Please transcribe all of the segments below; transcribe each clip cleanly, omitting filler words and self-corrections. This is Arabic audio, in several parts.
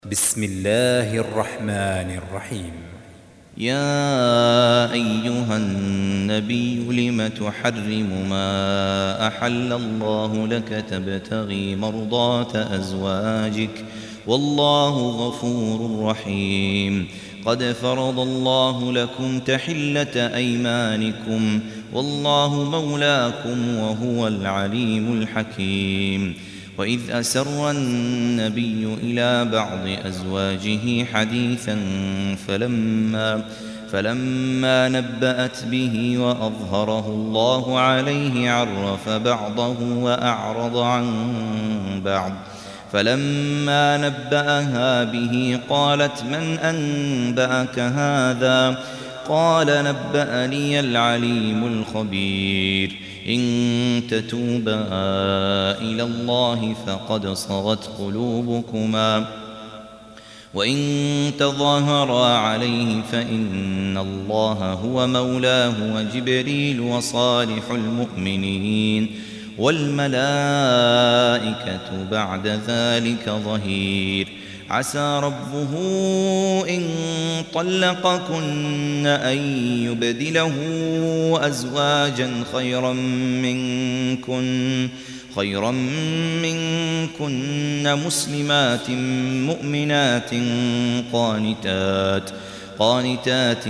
بسم الله الرحمن الرحيم. يا أيها النبي لم تحرم ما أحل الله لك تبتغي مرضات أزواجك والله غفور رحيم. قد فرض الله لكم تحلة أيمانكم والله مولاكم وهو العليم الحكيم. وإذ أسر النبي إلى بعض أزواجه حديثا فلما نبأت به وأظهره الله عليه عرف بعضه وأعرض عن بعض. فلما نبأها به قالت من أنبأك هذا؟ قال نبأني العليم الخبير. إن تتوبا إلى الله فقد صغت قلوبكما وإن تظاهرا عليه فإن الله هو مولاه وجبريل وصالح المؤمنين والملائكة بعد ذلك ظهير. عسى ربه إن طلقكن أن يبدله أزواجا خيرا منكن مسلمات مؤمنات قانتات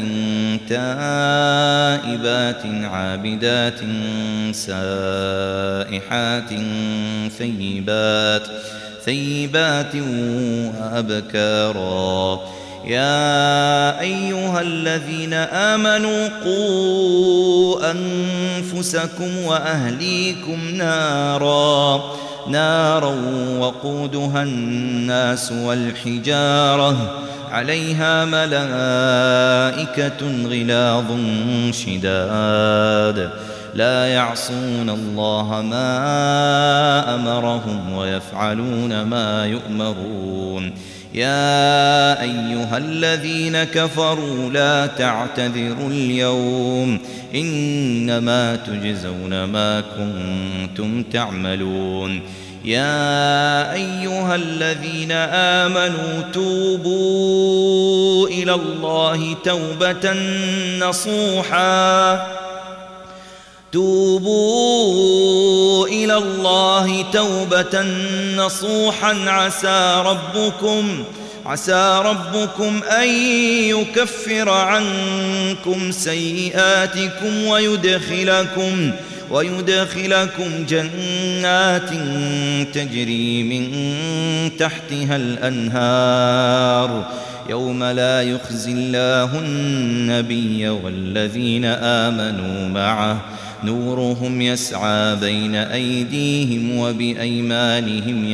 تائبات عابدات سائحات ثيبات وأبكارا. يا أيها الذين آمنوا قوا أنفسكم وأهليكم نارا وقودها الناس والحجارة عليها ملائكة غلاظ شداد لا يعصون الله ما أمرهم ويفعلون ما يؤمرون. يا أيها الذين كفروا لا تعتذروا اليوم إنما تجزون ما كنتم تعملون. يا أيها الذين آمنوا توبوا إلى الله توبة نصوحا عسى ربكم أن يكفر عنكم سيئاتكم ويدخلكم جنات تجري من تحتها الأنهار يوم لا يخزي الله النبي والذين آمنوا معه نورهم يسعى بين أيديهم وبأيمانهم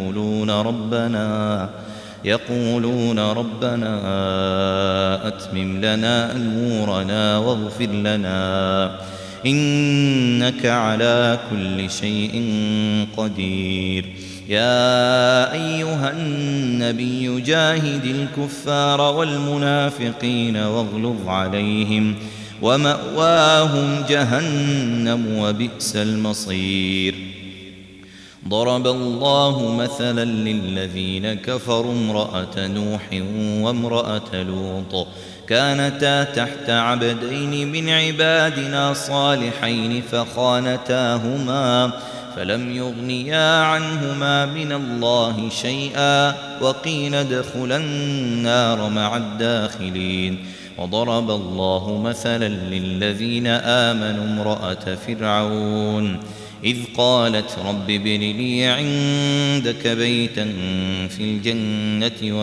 يقولون ربنا أتمم لنا نورنا واغفر لنا إنك على كل شيء قدير. يا أيها النبي جاهد الكفار والمنافقين واغلظ عليهم ومأواهم جهنم وبئس المصير. ضرب الله مثلا للذين كفروا امرأة نوح وامرأة لوط كانتا تحت عبدين من عبادنا صالحين فخانتاهما فلم يغنيا عنهما من الله شيئا وقيل ادخلا النار مع الداخلين. وضرب الله مثلا للذين آمنوا امرأة فرعون إذ قالت رب ابن لي عندك بيتا في الجنة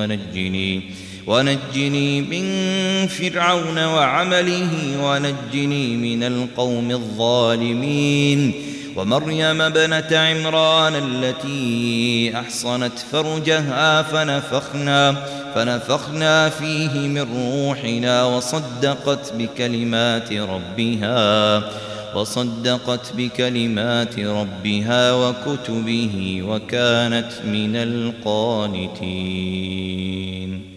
ونجني من فرعون وعمله ونجني من القوم الظالمين. ومريم ابنة عمران التي أحصنت فرجها فنفخنا فيه من روحنا وصدقت بكلمات ربها وكتبه وكانت من القانتين.